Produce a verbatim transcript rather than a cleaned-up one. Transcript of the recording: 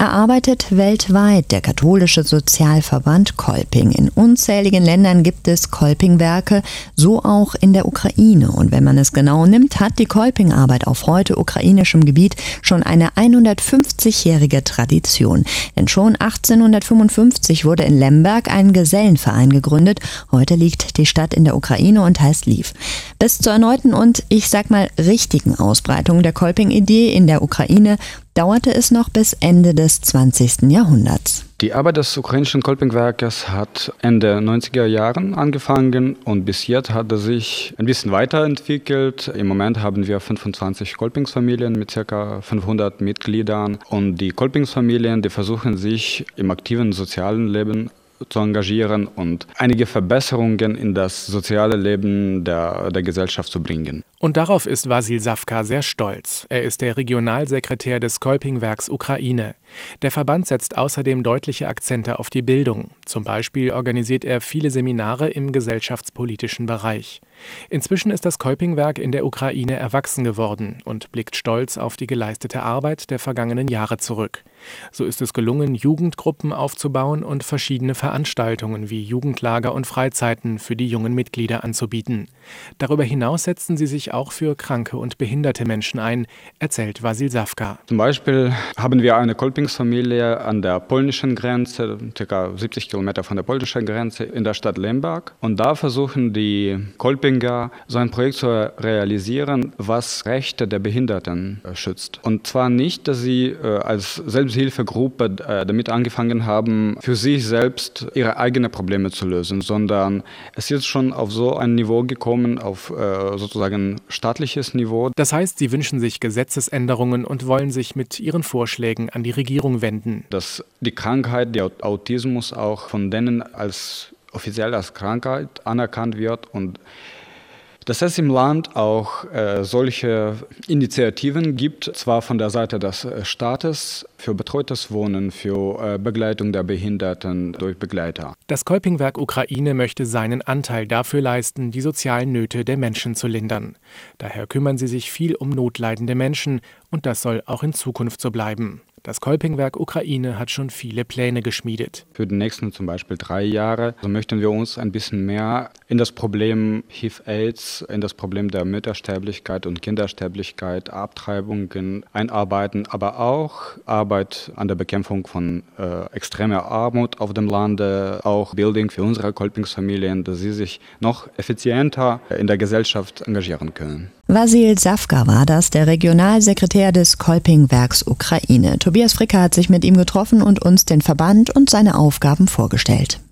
arbeitet weltweit der katholische Sozialverband Kolping. In unzähligen Ländern gibt es Kolpingwerke, so auch in der Ukraine. Und wenn man es genau nimmt, hat die Kolpingarbeit auf heute ukrainischem Gebiet schon eine hundertfünfzigjährige Tradition. Denn schon achtzehnhundertfünfundfünfzig wurde in Lemberg ein Gesellenverein gegründet. Heute liegt die Stadt in der Ukraine und heißt Lviv. Bis zur erneuten und, ich sag mal, richtigen Ausbreitung der Kolping-Idee in der Ukraine dauerte es noch bis Ende des zwanzigsten Jahrhunderts. Die Arbeit des ukrainischen Kolpingwerkes hat Ende neunziger Jahren angefangen und bis jetzt hat er sich ein bisschen weiterentwickelt. Im Moment haben wir fünfundzwanzig Kolpingsfamilien mit ca. fünfhundert Mitgliedern und die Kolpingsfamilien, die versuchen sich im aktiven sozialen Leben zu engagieren und einige Verbesserungen in das soziale Leben der, der Gesellschaft zu bringen. Und darauf ist Wasyl Sawka sehr stolz. Er ist der Regionalsekretär des Kolpingwerks Ukraine. Der Verband setzt außerdem deutliche Akzente auf die Bildung. Zum Beispiel organisiert er viele Seminare im gesellschaftspolitischen Bereich. Inzwischen ist das Kolpingwerk in der Ukraine erwachsen geworden und blickt stolz auf die geleistete Arbeit der vergangenen Jahre zurück. So ist es gelungen, Jugendgruppen aufzubauen und verschiedene Veranstaltungen wie Jugendlager und Freizeiten für die jungen Mitglieder anzubieten. Darüber hinaus setzen sie sich auch für kranke und behinderte Menschen ein, erzählt Wasyl Sawka. Zum Beispiel haben wir eine Kolpingsfamilie an der polnischen Grenze, ca. siebzig Kilometer von der polnischen Grenze in der Stadt Lemberg. Und da versuchen die Kolpinger so ein Projekt zu realisieren, was Rechte der Behinderten schützt. Und zwar nicht, dass sie äh, als Selbsthilfegruppe äh, damit angefangen haben, für sich selbst ihre eigenen Probleme zu lösen, sondern es ist schon auf so ein Niveau gekommen, auf äh, sozusagen staatliches Niveau. Das heißt, sie wünschen sich Gesetzesänderungen und wollen sich mit ihren Vorschlägen an die Regierung wenden. Dass die Krankheit, der Autismus auch von denen als offiziell als Krankheit anerkannt wird und dass es im Land auch äh, solche Initiativen gibt, zwar von der Seite des Staates für betreutes Wohnen, für äh, Begleitung der Behinderten durch Begleiter. Das Kolpingwerk Ukraine möchte seinen Anteil dafür leisten, die sozialen Nöte der Menschen zu lindern. Daher kümmern sie sich viel um notleidende Menschen und das soll auch in Zukunft so bleiben. Das Kolpingwerk Ukraine hat schon viele Pläne geschmiedet. Für die nächsten zum Beispiel drei Jahre so möchten wir uns ein bisschen mehr in das Problem H I V-Aids, in das Problem der Müttersterblichkeit und Kindersterblichkeit, Abtreibungen einarbeiten, aber auch Arbeit an der Bekämpfung von äh, extremer Armut auf dem Lande, auch Bildung für unsere Kolpingsfamilien, dass sie sich noch effizienter in der Gesellschaft engagieren können. Wasyl Sawka war das, der Regionalsekretär des Kolpingwerks Ukraine. Tobias Fricke hat sich mit ihm getroffen und uns den Verband und seine Aufgaben vorgestellt.